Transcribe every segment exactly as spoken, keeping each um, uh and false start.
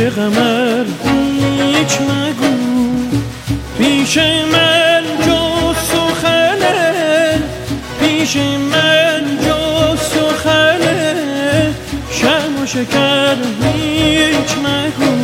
قمر هیچ مگو، پیش من جز سخنه، پیش من جز سخنه، شرم و شکر هیچ مگو.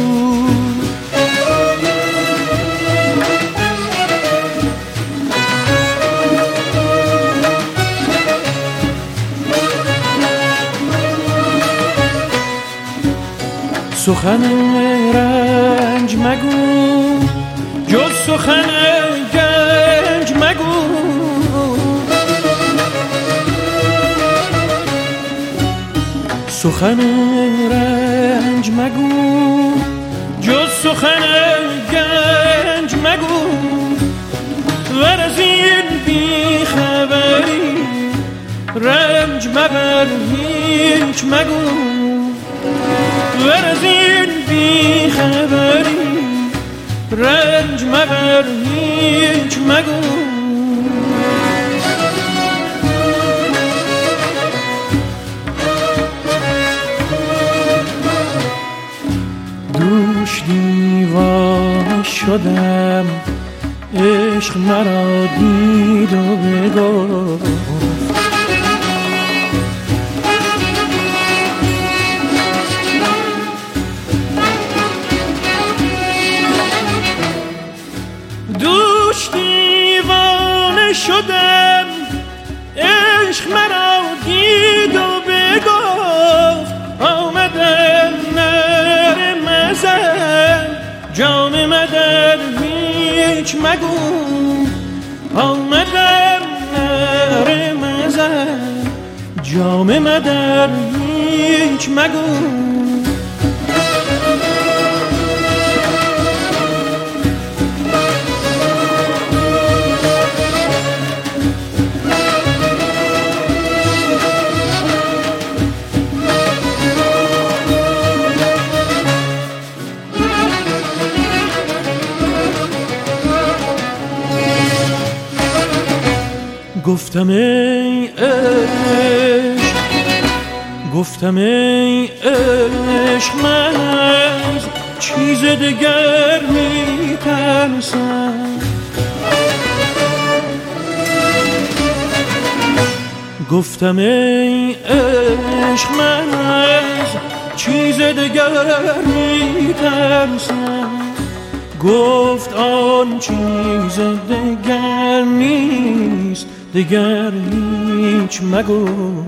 سخن رنج مگو، جز سخن گنج مگو، سخن رنج مگو، جز سخن گنج مگو، ور از این بی خبری رنج مبر هیچ مگو، ور از این بی خبری رنج مبر هیچ مگو. دوش دیوانه شدم، عشق مرا دید و بگفت، دوش دیوانه شدم، عشق مرا دید و بگفت، آمدم نره مزن جام مدر هیچ مگو، آمدم نره مزن جام مدر هیچ مگو. گفتم ای عشق، گفتم ای عشق، من از چیز دگر می ترسم، گفتم ای عشق، من از چیز دگر می ترسم، گفت آن چیز دگر نیست دگر هیچ مگو،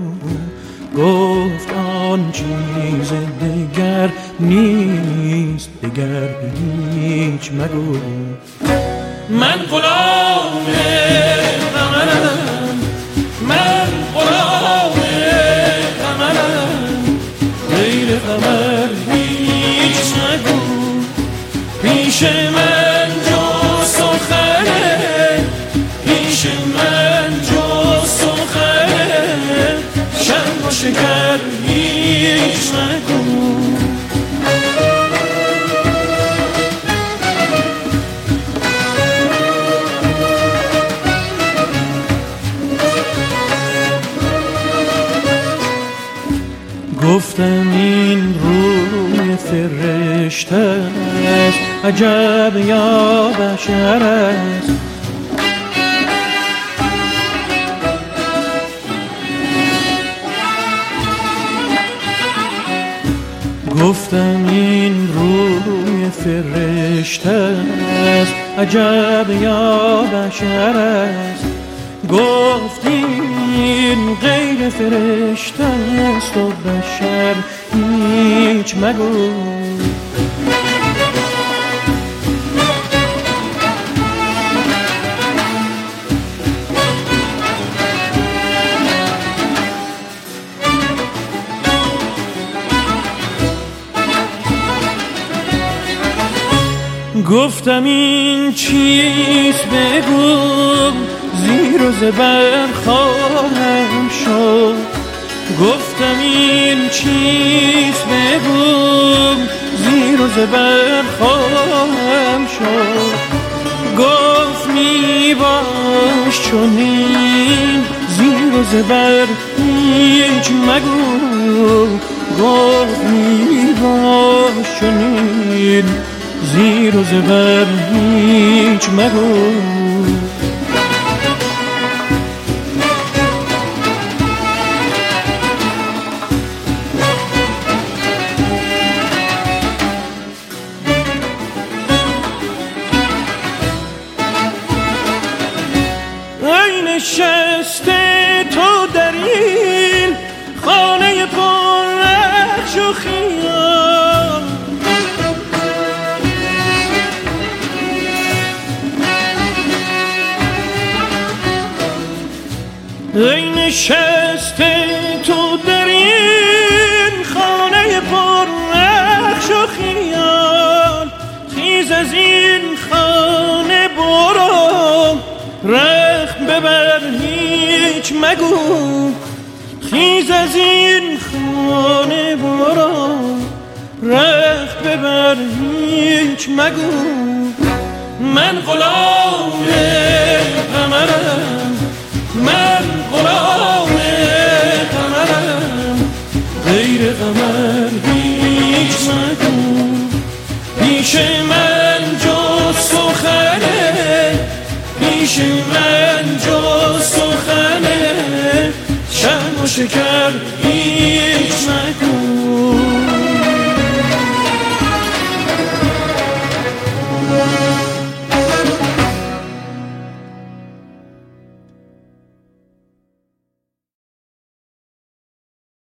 گفت آن چیز دگر نیست دگر هیچ مگو. من غلام قمرم، من غلام قمرم، غیر قمر هیچ مگو، پیش من جز سخنه، پیش من جز سخنه، شرم و شکر هیچ مگو. گفتم این روی فرشته است، عجب یا بشر است، گفتم این روی فرشته است، عجب یا بشر است، گفت این غیر فرشته است و بشر هیچ مگو. گفتم این چیز بگو، زیر و زبر خواهم شد، گفتم این چیز بگو، زیر و زبر خواهم شد، گفت می باش چنین زیر و زبر هیچ مگو، گفت می باش چنین زیر و زبر هیچ مگو. ای نشسته تو در این خانه پر نقش و خیال، ای نشسته تو در این خانه پر نقش و خیال، خیز از این خانه برو رخت ببر هیچ مگو. خیز از این خانه برو رخت ببر هیچ مگو. من غلام قمرم، من غلام قمرم، غیر قمر هیچ مگو. پیش من جز سخنه، پیش من جز سخنه، شرم و شکر هیچ مگو.